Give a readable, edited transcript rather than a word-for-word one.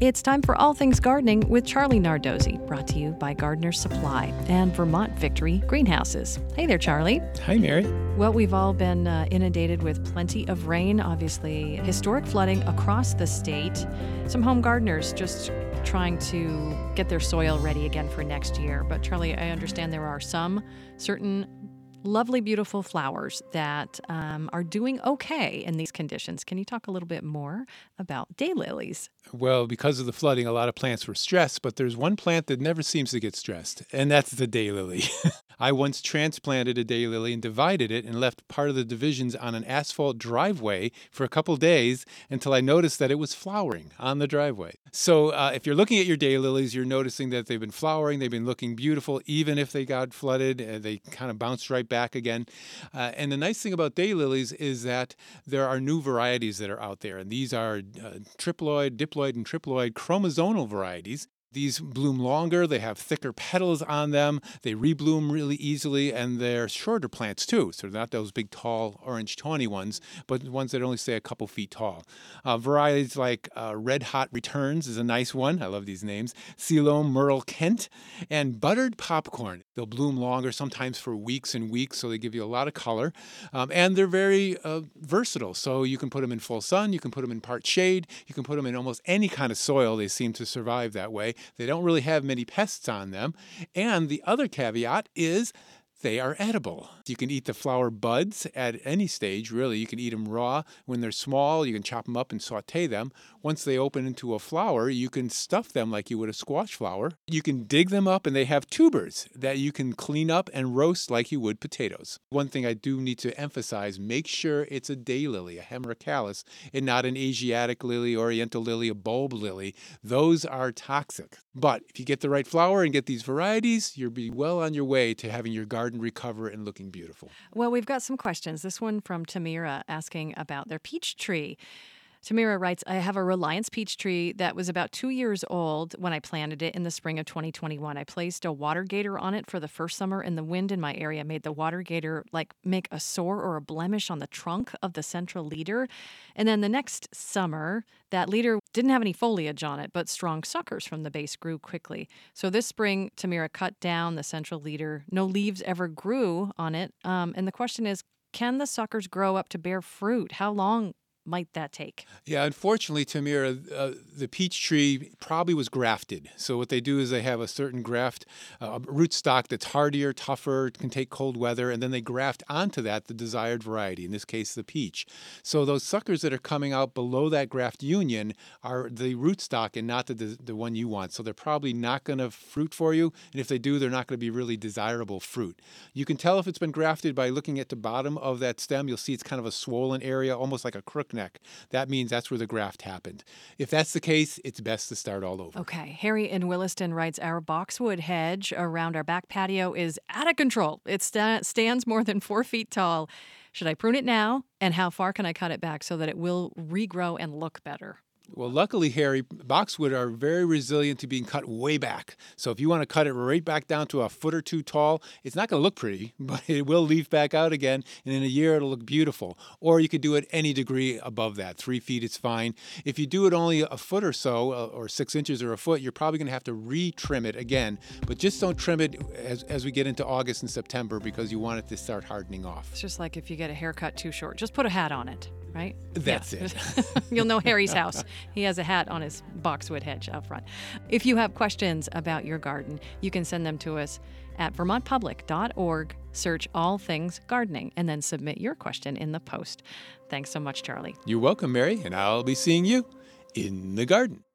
It's time for All Things Gardening with Charlie Nardozzi, brought to you by Gardener's Supply and Vermont Victory Greenhouses. Hey there, Charlie. Hi, Mary. Well, we've all been inundated with plenty of rain, obviously historic flooding across the state. Some home gardeners just trying to get their soil ready again for next year. But Charlie, I understand there are some certain lovely, beautiful flowers that are doing okay in these conditions. Can you talk a little bit more about daylilies? Well, because of the flooding, a lot of plants were stressed, but there's one plant that never seems to get stressed, and that's the daylily. I once transplanted a daylily and divided it and left part of the divisions on an asphalt driveway for a couple days until I noticed that it was flowering on the driveway. So if you're looking at your daylilies, you're noticing that they've been flowering, they've been looking beautiful, even if they got flooded, they kind of bounced right back again. And the nice thing about daylilies is that there are new varieties that are out there, and these are triploid, diploid, and triploid chromosomal varieties. These bloom longer, they have thicker petals on them, they rebloom really easily, and they're shorter plants too. So they're not those big, tall, orange, tawny ones, but ones that only stay a couple feet tall. Varieties like Red Hot Returns is a nice one. I love these names. Ceylon Merle Kent, and Buttered Popcorn. They'll bloom longer, sometimes for weeks and weeks, so they give you a lot of color. And they're very versatile. So you can put them in full sun, you can put them in part shade, you can put them in almost any kind of soil. They seem to survive that way. They don't really have many pests on them. And the other caveat is they are edible. You can eat the flower buds at any stage, really. You can eat them raw. When they're small, you can chop them up and saute them. Once they open into a flower, you can stuff them like you would a squash flower. You can dig them up, and they have tubers that you can clean up and roast like you would potatoes. One thing I do need to emphasize, make sure it's a daylily, a hemerocallis, and not an Asiatic lily, oriental lily, a bulb lily. Those are toxic. But if you get the right flower and get these varieties, you'll be well on your way to having your garden recover and looking beautiful. Well, we've got some questions. This one from Tamira asking about their peach tree. Tamira writes, I have a Reliance peach tree that was about 2 years old when I planted it in the spring of 2021. I placed a water gator on it for the first summer, and the wind in my area made the water gator make a sore or a blemish on the trunk of the central leader. And then the next summer, that leader didn't have any foliage on it, but strong suckers from the base grew quickly. So this spring, Tamira cut down the central leader. No leaves ever grew on it. And the question is, can the suckers grow up to bear fruit? How long might that take? Yeah, unfortunately, Tamira, the peach tree probably was grafted. So what they do is they have a certain graft, rootstock that's hardier, tougher, can take cold weather, and then they graft onto that the desired variety, in this case, the peach. So those suckers that are coming out below that graft union are the rootstock and not the one you want. So they're probably not going to fruit for you, and if they do, they're not going to be really desirable fruit. You can tell if it's been grafted by looking at the bottom of that stem. You'll see it's kind of a swollen area, almost like a crook neck. That means that's where the graft happened. If that's the case, it's best to start all over. Okay. Harry in Williston writes, our boxwood hedge around our back patio is out of control. It stands more than 4 feet tall. Should I prune it now? And how far can I cut it back so that it will regrow and look better? Well, luckily, Harry, boxwood are very resilient to being cut way back. So if you want to cut it right back down to a foot or two tall, it's not going to look pretty, but it will leaf back out again, and in a year it'll look beautiful. Or you could do it any degree above that. 3 feet is fine. If you do it only a foot or so, or 6 inches or a foot, you're probably going to have to re-trim it again. But just don't trim it as we get into August and September because you want it to start hardening off. It's just like if you get a haircut too short, just put a hat on it. Right? That's it. You'll know Harry's house. He has a hat on his boxwood hedge out front. If you have questions about your garden, you can send them to us at vermontpublic.org. Search All Things Gardening and then submit your question in the post. Thanks so much, Charlie. You're welcome, Mary, and I'll be seeing you in the garden.